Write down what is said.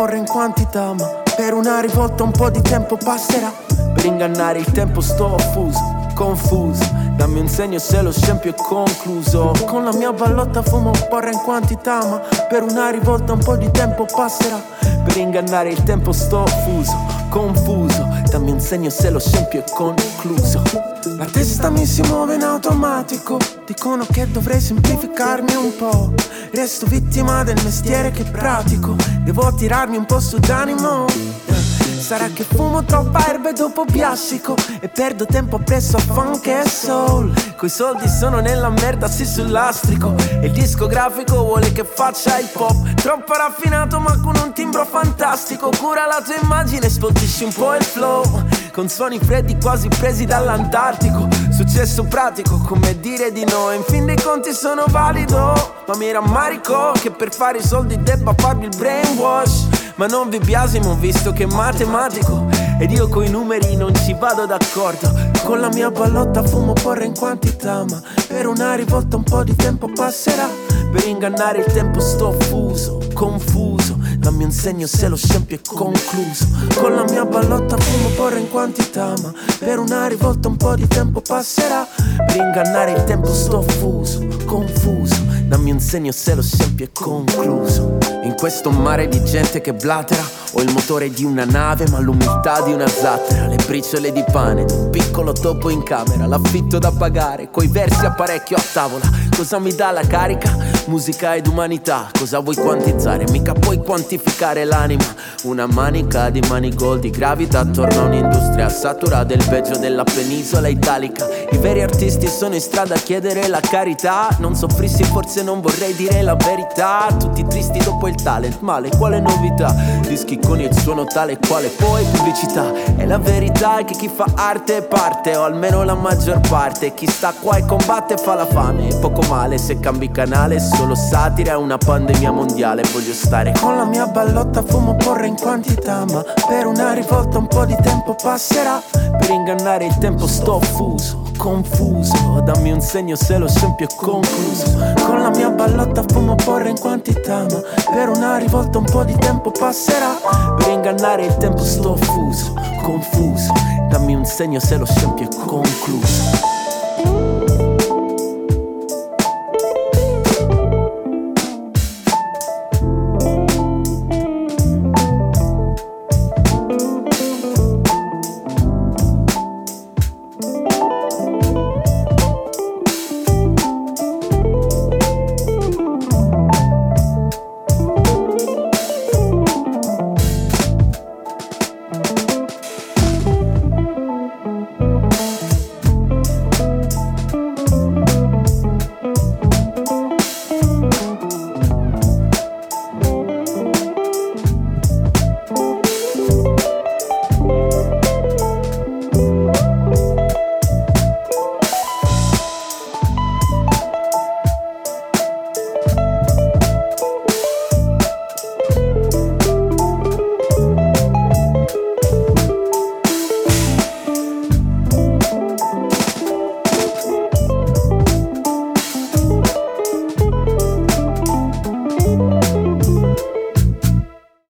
porre in quantità, ma per una rivolta un po' di tempo passerà. Per ingannare il tempo sto fuso, confuso. Dammi un segno se lo scempio è concluso. Con la mia ballotta fumo porre in quantità, ma per una rivolta un po' di tempo passerà. Per ingannare il tempo sto fuso, confuso. Dammi un segno se lo scempio è concluso. La testa mi si muove in automatico. Dicono che dovrei semplificarmi un po'. Resto vittima del mestiere che pratico. Devo tirarmi un po' su d'animo. Sarà che fumo troppa erba e dopo biascico e perdo tempo appresso a funk e soul. Coi soldi sono nella merda, sì sul lastrico. E il discografico vuole che faccia hip hop. Troppo raffinato ma con un timbro fantastico. Cura la tua immagine, spoltisci un po' il flow. Con suoni freddi quasi presi dall'Antartico. Successo pratico, come dire di no. E in fin dei conti sono valido, ma mi rammarico che per fare i soldi debba farmi il brainwash. Ma non vi biasimo visto che è matematico ed io coi numeri non ci vado d'accordo. Con la mia ballotta fumo porre in quantità, ma per una rivolta un po' di tempo passerà. Per ingannare il tempo sto fuso, confuso. Dammi un segno se lo scempio è concluso. Con la mia ballotta fumo porre in quantità, ma per una rivolta un po' di tempo passerà. Per ingannare il tempo sto fuso, confuso. Dammi un segno se lo scempio è concluso. In questo mare di gente che blatera, ho il motore di una nave ma l'umiltà di una zattera. Le briciole di pane, un piccolo topo in camera. L'affitto da pagare, coi versi a parecchio a tavola. Cosa mi dà la carica? Musica ed umanità. Cosa vuoi quantizzare? Mica puoi quantificare l'anima. Una manica di manigol di gravità attorno a un'industria satura del peggio della penisola italica. I veri artisti sono in strada a chiedere la carità. Non soffrissi, forse non vorrei dire la verità. Tutti tristi dopo il talent, male, quale novità? Dischi con il suono tale quale poi pubblicità. E la verità è che chi fa arte è parte, o almeno la maggior parte. Chi sta qua e combatte fa la fame. E poco male se cambi canale, solo satira è una pandemia mondiale. Voglio stare con la mia ballotta, fumo porre in quantità, ma per una rivolta un po' di tempo passerà. Per ingannare il tempo sto fuso, confuso. Dammi un segno se lo scempio è concluso. Con la mia ballotta fumo porre in quantità, ma per una rivolta un po' di tempo passerà. Per ingannare il tempo sto fuso, confuso. Dammi un segno se lo scempio è concluso.